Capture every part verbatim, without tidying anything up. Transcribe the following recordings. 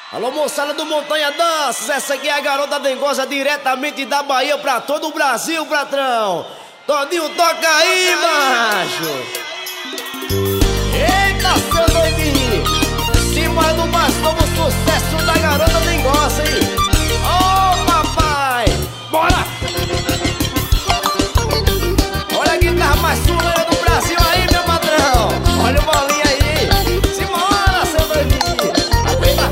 Alô, moçada do Montanha Danças, essa aqui é a garota dengosa diretamente da Bahia pra todo o Brasil, patrão. Todinho, toca aí, macho. Eita, seu doidinho, cima do mais novo sucesso da garota dengosa, hein? Ô, papai, bora! Olha a guitarra mais suleira do Brasil aí, meu patrão. Olha o bolinho aí, simbora, seu doidinho. Aguenta.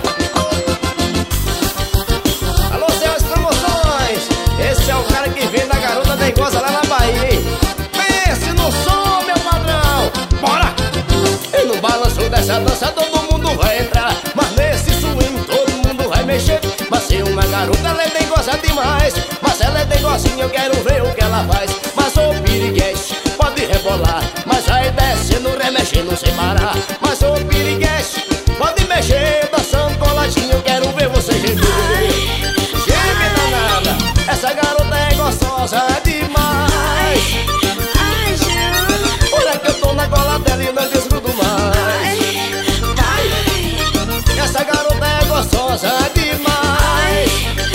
Alô, Céus Promoções, esse é o cara que vem da garota dengosa lá na Bahia, hein? Pense no som, meu padrão. Bora! E no balanço dessa dança todo mundo vai entrar, mas nesse swing todo mundo vai mexer. Mas se uma garota ela é dengosa demais, mas ela é dengosinha, eu quero ver o que ela faz. Mas o piriguete pode rebolar, mas vai descendo, remexendo sem parar. Mas o piriguete pode mexer, dançando coladinho, eu quero ver você gemer. Geme danada, essa garota é gostosa demais. Olha que eu tô na cola dela e não desgrudo mais. Essa garota é gostosa demais.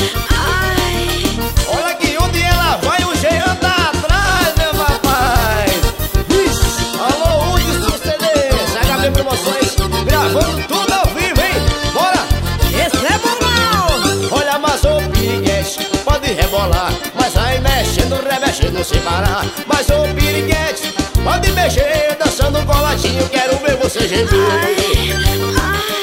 Olha que onde ela vai o Jean tá atrás, meu papai. Ixi, alô, onde suceder? H B Promoções, gravando tudo ao vivo, hein? Bora! Esse é bom! Olha, mas o piriguete pode rebolar, mas vai mexendo, remexendo sem parar. Mas o piriguete pode mexer, dançando coladinho, quero ver você gemer.